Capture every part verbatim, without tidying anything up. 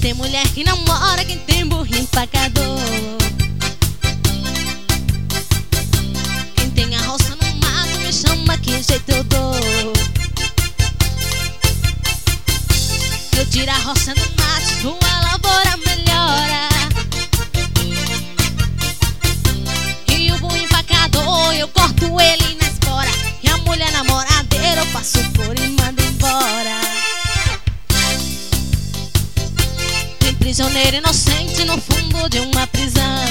tem mulher que namora quem tem burrinho empacador. Quem tem a roça no mato me chama, que jeito eu dou. Eu tiro a roça no mato, sua lavoura melhora. E o burro empacador eu corto ele na espora. E a mulher namoradeira eu passo por e mando embora. Tem prisioneiro inocente no fundo de uma prisão.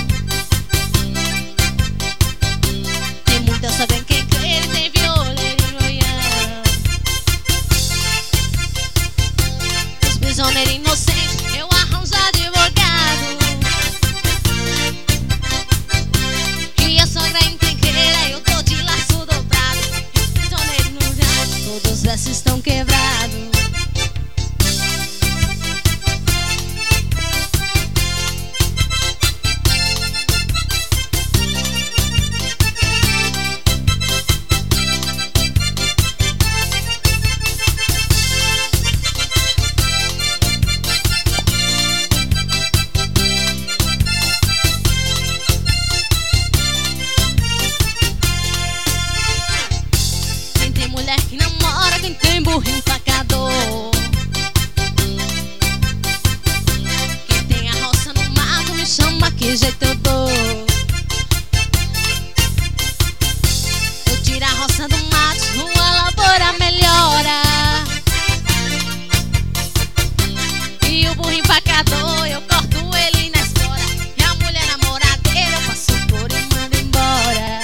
Tem muita só bem quem crê, ele tem violeiro e noião. Os prisioneiros inocentes eu arranjo advogado. E a sogra encrenqueira eu tô de laço dobrado. E os prisioneiros no jato, todos os versos estão quebrados. Que namora quem tem burro empacador. Quem tem a roça no mato me chama, que jeito eu dou. Eu tiro a roça do mato, sua lavoura melhora. E o burro empacador eu corto ele na espora. E a mulher namoradeira eu passo por e mando embora.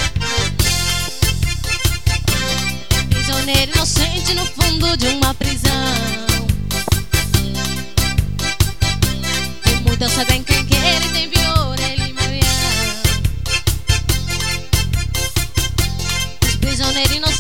Prisioneiro inocente no fundo de uma prisão. Tem muita só bem quem quer, ele tem violeiro e noião. Os prisioneiros inocentes